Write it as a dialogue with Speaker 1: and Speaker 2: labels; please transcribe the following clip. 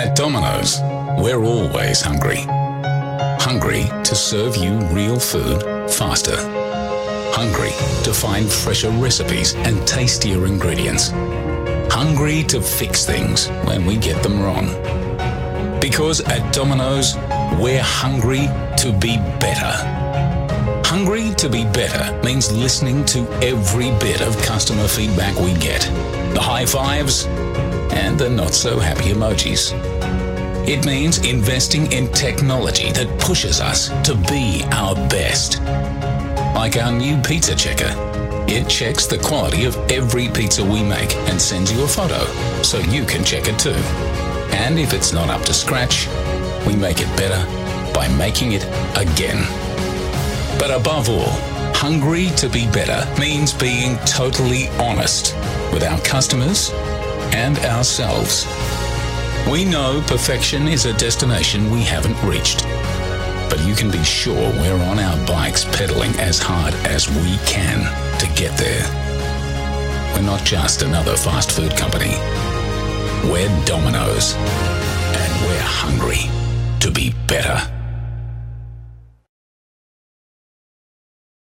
Speaker 1: At Domino's, we're always hungry. Hungry to serve you real food faster. Hungry to find fresher recipes and tastier ingredients. Hungry to fix things when we get them wrong. Because at Domino's, we're hungry to be better. Hungry to be better means listening to every bit of customer feedback we get. The high fives and the not so happy emojis. It means investing in technology that pushes us to be our best. Like our new pizza checker. It checks the quality of every pizza we make and sends you a photo so you can check it too. And if it's not up to scratch, we make it better by making it again. But above all, hungry to be better means being totally honest with our customers and ourselves. We know perfection is a destination we haven't reached, but you can be sure we're on our bikes pedaling as hard as we can to get there. We're not just another fast food company. We're Domino's, and we're hungry to be better.